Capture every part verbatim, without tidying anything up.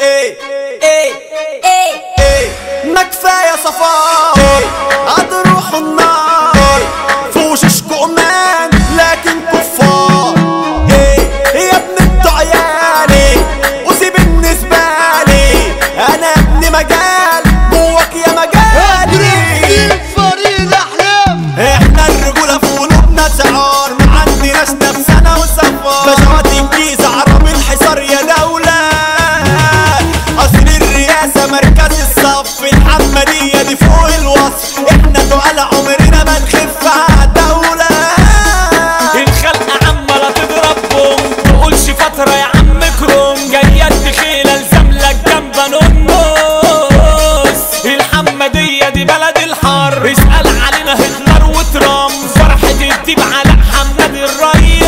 ايه ايه ايه ايه ما كفاية صفاء ايه هتروحوا النار في وشوشكوا امان لكن كفار ايه يا ابن انتوا عيالي وسيب بالنسبة لي انا ابن مجال جواك يا مجالي فريد احلام. احنا الرجولة في قلوبنا شعار ما عندناش نفسنا وسفار بشوات انجليز عرب الحصار يا دولة قصر الرئاسة مركز الصف الحمدية دي فوق الوصف احنا تقال عمرنا ما نخف عالدولة الخلقة عمالة تضرب بوم تقولش فترة يا عم كروم جاية تخيلة الزملك جنبها نص الحمدية دي بلد الحر اسأل علينا هتلر وترام فرحة الديب على محمد الريس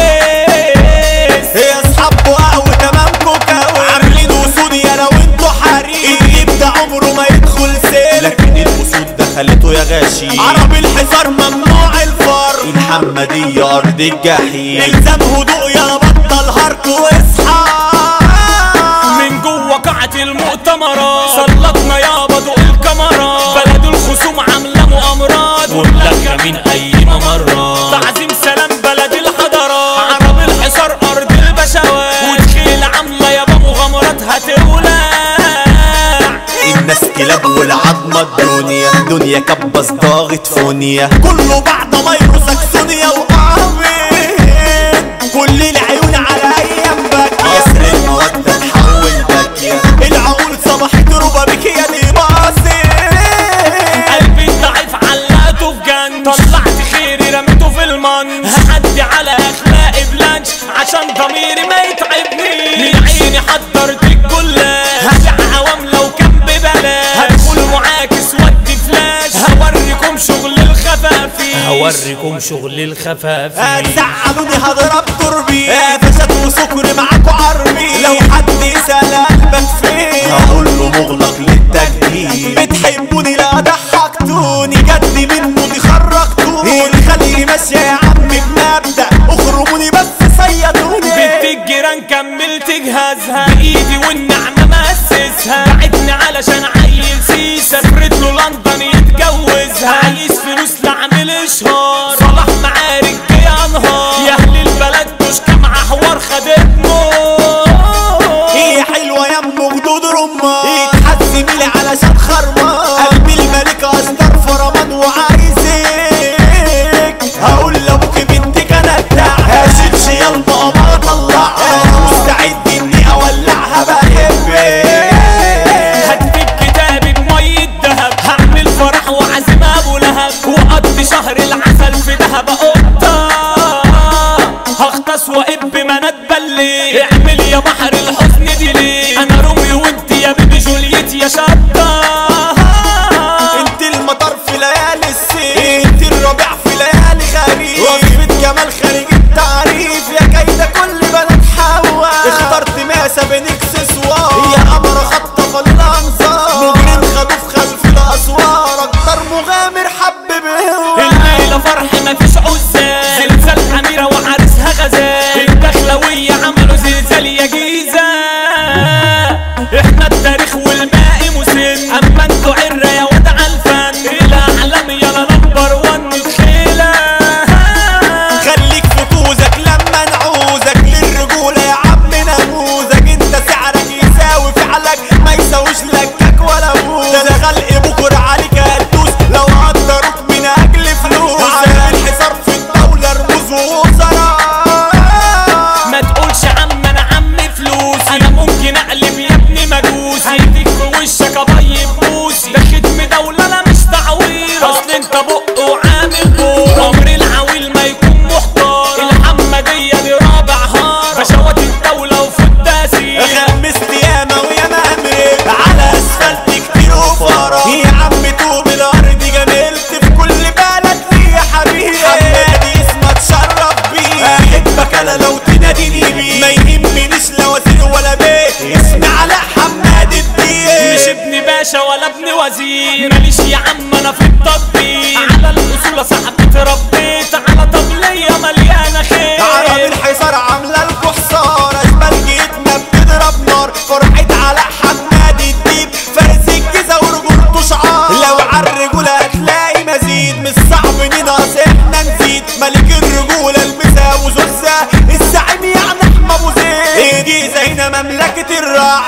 يا اصحاب قهوة تمامكوا كوي عاملين وسود يا لو انتوا حريق الديب ده عمره ما يدخل سيل لكن الاسود دخلته يا غاشي عرب الحصار ممنوع الفر الحمدية ارض الجحيم الزم هدوء يا بطل هارك واصحى من جوه قاعة المؤتمرات سلطنا يابا ضوء الكاميرات بلد الخصوم عاملة مؤامرات وملاكة من اي ممرات تعظيم سلام بلد الحضارات عرب الحصار ارض البشوات وتخيل عاملة يابا مغامرات هتولع الناس كلاب والعظمة الدنيا دنيا كبس ضاغط فونيا كله بعد ما يرسك سونيا وقهوين كل العيون على ايام باكية يسر المودة تحول باكية العقول صبحت ربا بك يا دي باصي قلبي الضعيف علقته في جنج طلعت خيري رميته في المنش هعدي على اخلاقي بلانش عشان ضميري ما يتعبني من عيني حضرت الجلاش هبيع عوام لو كان ببلاش هدخل معاكس ودي فلاش هوريكم شغل الخفافي هوريكم شغل الخفافي هتزعلوني هضرب تربي فشت وسكر معاكوا عربي لو حد يسأل قلبك فين هقول له مغلق للتجديد بتحبوني لا ضحكتوني جد منه دي خرجتوني الخلي ماشية يا عم بمبدأ اخرموني بس صيدوني بنت الجيران كملت جهازها بايدي والنعمة مأسسها بعتني علشان عيل سيسة سافرت له لندن يتجوزها عايز فلوس لعمل اشهار صلاح معارك يا نهار يا اهل البلد مش كام حوار خدتمه هي حلوة يا ام خدود رمان يتحزمي لي علشان خرمان قلبي الملك اصدر فرمان وعايزك هقول لابوك بنتك انا بتاعها هشيلش يا البابا اطلعها مستعد اني اولعها بحبك هكتب كتابي بمية دهب هعمل فرح وعزم ابو لهب واقضي شهر العسل في دهب قطة هغطس واب ما نتبلي اعمل يا بحر الحزن دي ليه انا روميو وانت يا بيبي جولييت يا شطة انت المطر في ليالي الصيف انت الربيع في ليالي خريف وصفة جمال خارج التعريف يا كايدة كل بنات حوا اخترت ماسة بين اكسسوار يا قمرة خطفة للانظار مجرم خدوف خلف الاسوار اكتر مغامر حب بهوا الليلة فرح مفيش عزال زلزال أميرة وعرسها غزال الدخلوية عملوا زلزال يا جيزة احنا التاريخ والماء مسن اما انتوا عرة يا واد عالفن الاعلام يلا نمبر ون تخيلة خليك في كوزك لما نعوزك للرجولة يا عم نموذج انت سعرك يساوي فعلك ما يساويش لكك ولا بوز ده انا خلق بكرة عليك هتدوس لو قدروك من اجل فلوس عشان الحصار في الدولة رموز ووزراء ما تقولش عم انا عم فلوس انا ممكن اقلب يا ابني مجوس هيديك في وشك ابيض بوسي ده ختم دولة انا مش تعوير اصل انت بق وعامل بور عمر العويل ما يكون محتار الحمدية دي رابع هار بشوات الدولة وفي التأثير غمست ياما وياما امرك على اسفلت كتير وفرا يا عم توب الارض جملت في كل بلد ليا حبيبي حمادي اسمه اتشرف بيه احبك انا لو تناديني بيه ما يهمنيش لا وزير ولا بيه اسمي علاء حماد الدين مش ابن باشا ولا ابن وزير ماليش يا عم انا في التطبيق على الاصول صاحبي اتربيت على طبلية مليانة خير عرب الحصار عاملة لكوا حصار اشبال جيتنا بتضرب نار فرحة علاء حماد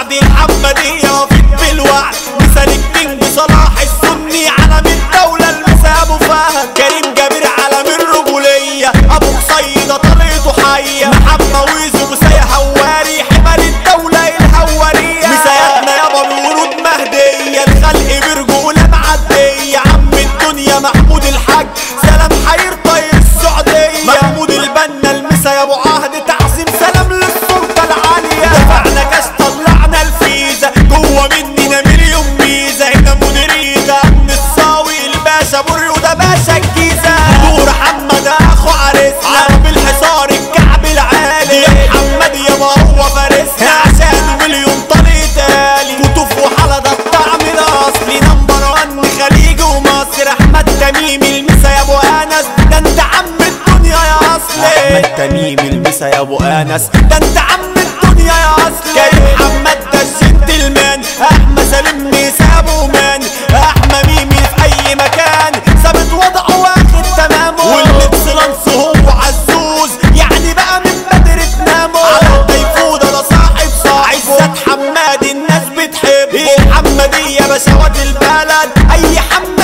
سعد الحمدية وفيت بالوعد مثال الكينج صلاح السني علم الدولة المسا ابو فهد كريم جابر علم الرجولية ابو قصيدة طريقته حية محمد ويزو مسايا هواري حمال الدولة الهوارية مساياتنا يابا بورود مهدية الخلق برجولة معدية عم الدنيا محمود الحاج سلام حير طير السعودية محمود البنا المسا يا ابو عهد تعظيم سلام للسلطة العالية دفعنا كاش طلعنا الفيزا جوه مننا مليون ميزة هنا مديرية امن الصاوي الباشا بري وده باشا الجيزة دور محمد اخو عريسنا عرب الحصار الكعب العالي يا محمد يابا هو فارسنا عشان مليون طريق تالي كتوف وحلا ده الطعم الاصلي نمبر وان خليج ومصر احمد تميم المسا يا ابو انس ده انت عم الدنيا يا اصلي احمد تميم المسا يا ابو انس ده انت عم الدنيا يا اصلي كريم محمد ده الجنتلمان احمد سالم سابو مان احمد ميمي في اي مكان ثابت وضعه واخد تمامه والاكسلانس هو عزوز يعني بقى من بدر تنامه على الطيفوده ده صاحب صاحب عزت حماد الناس بتحبه الحمديه بشوات البلد اي حمد